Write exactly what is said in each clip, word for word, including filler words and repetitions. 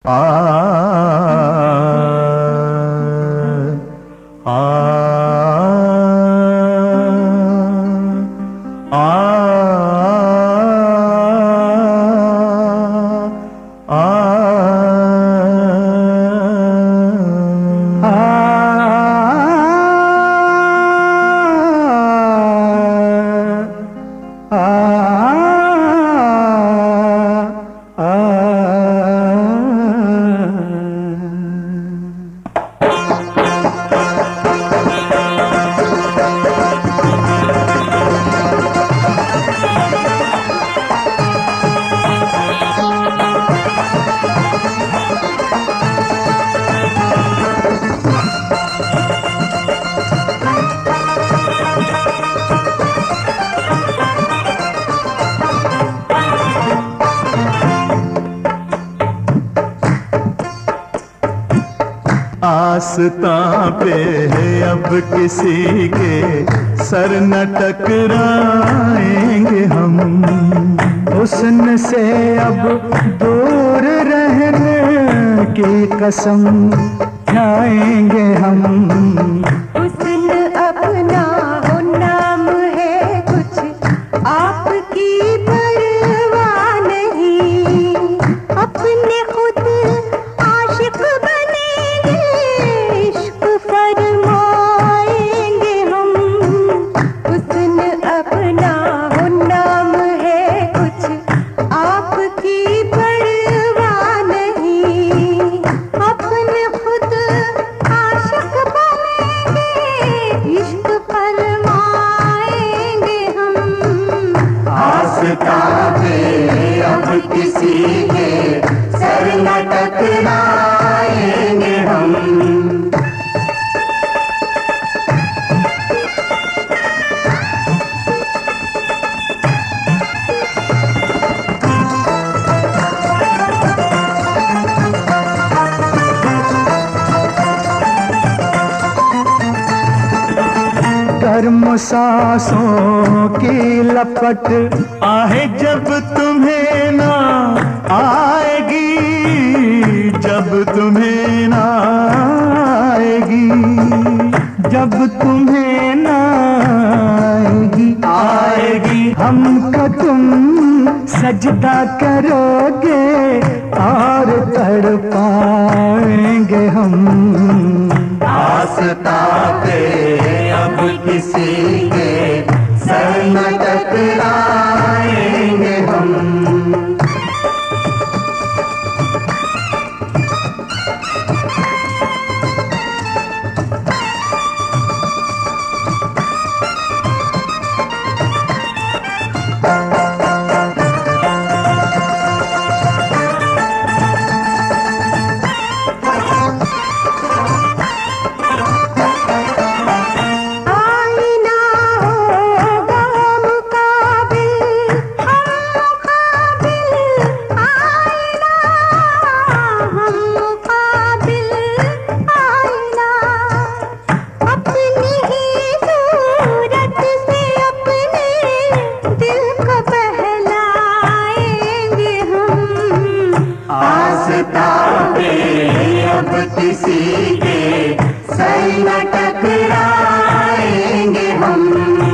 आ आ आस्तां पे है अब किसी के सर न टकराएंगे हम, हुस्न से अब दूर रहने की कसम खाएंगे हम। हुस्न अपना वो नाम है कुछ आपकी परवाह नहीं, अपने खुद आशिक बनेंगे, इश्क फरमाएंगे हम। हुस्न अपना वो नाम है कुछ आपकी परवाह नहीं, अपने खुद आशिक बनेंगे, इश्क फरमाएंगे हम। आस्तां पे अब किसी के सर न टकराएंगे हम। गर्म सांसों की लपट आहे जब तुम्हें ना आएगी, जब तुम्हें ना आएगी, जब तुम्हें ना आएगी, आएगी हमको तुम सजदा करोगे और तड़पाएंगे हम। आस्तां पे अब किसी के सर न टकराएंगे हम। आस्तां पे अब किसी के सर न टकराएंगे हम।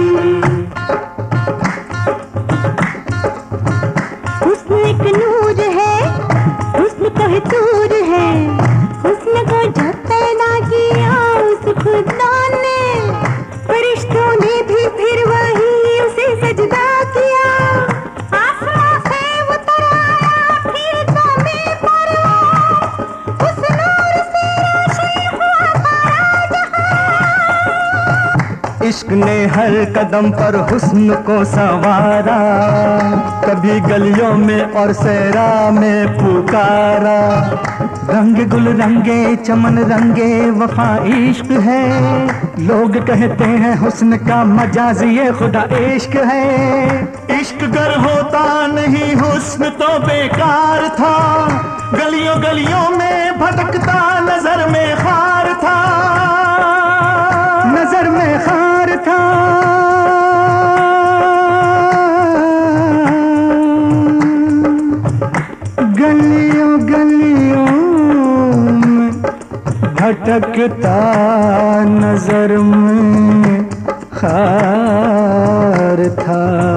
हुस्न एक नूर है, हुस्न को है दूर है, हुस्न को जब पैदा किया उस खुदा ने, फरिश्तों ने भी फिर वही उसे सजदा किया। आसमां से उतर आया फिर ज़मीं पर, उस नूर से रोशन हुआ सारा जहां। इश्क ने हर कदम पर हुस्न को संवारा, कभी गलियों में और सहरा में पुकारा। रंग गुल रंगे चमन रंगे वफा इश्क है, लोग कहते हैं हुस्न का मजाज ये खुदा इश्क है। इश्क गर होता नहीं हुस्न तो बेकार था, गलियों गलियों में भटकता नजर में खार था, नजर में खार था। गलियों गलियों भटकता नजर में खार था।